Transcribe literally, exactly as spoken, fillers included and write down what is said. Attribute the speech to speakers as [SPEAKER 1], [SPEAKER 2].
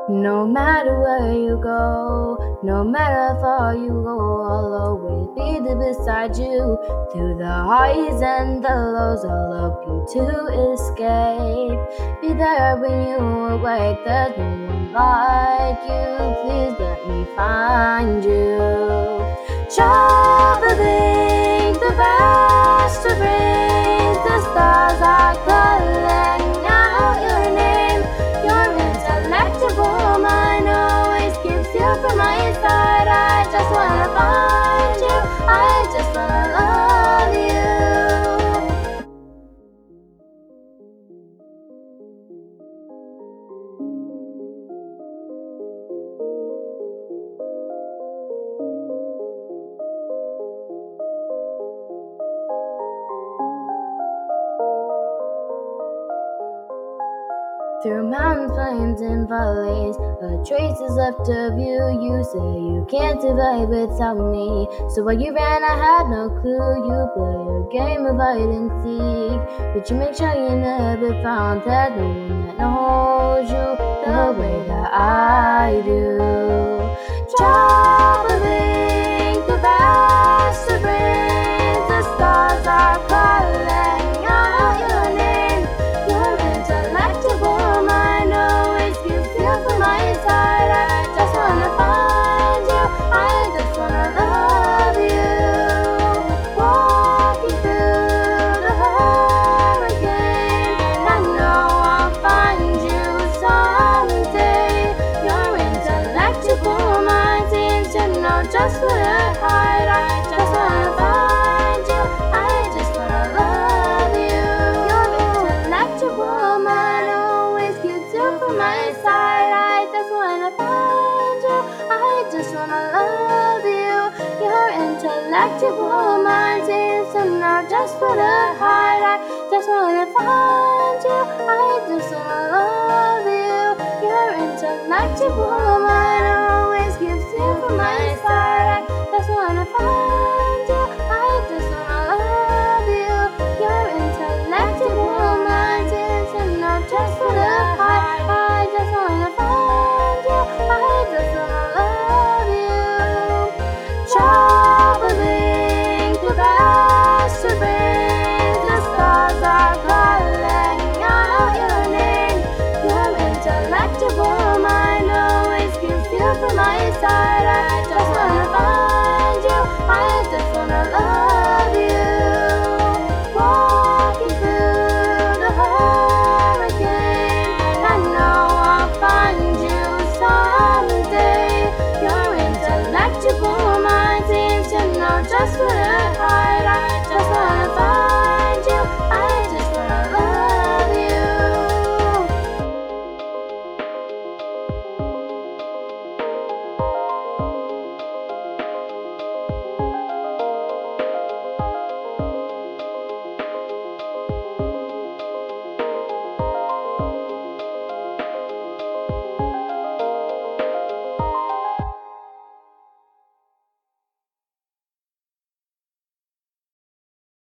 [SPEAKER 1] No matter where you go, no matter how far you go, I'll always be there beside you. Through the highs and the lows, I'll help you to escape. Be there when you awake, there's no one like you. Please let me find you. Traveling the vast to bring the stars are calling out your name. Your intellectual mind always keeps you from my side. I just wanna find you. I just wanna love you. Through mountains, plains, and valleys, a trace is left of you. You say you can't survive without me. So while you ran, I had no clue. You play a game of hide and seek, but you make sure you never found that no one that knows you the way that I do. Traveling the vast to bring the stars are calling out your name. Your intellectual mind always gives you from my side. I just wanna find you. I just wanna love you. Walking through the hurricane, and I know I'll find you someday. Your intellectual mind seems to know just where to hide. I just wanna find you. I just wanna love you. Your intellectual mind always keeps you from my side. I just wanna find you. I just wanna love you. Your intellectual mind seems to know just where to hide. I just wanna find you. I just wanna love you. Your intellectual mind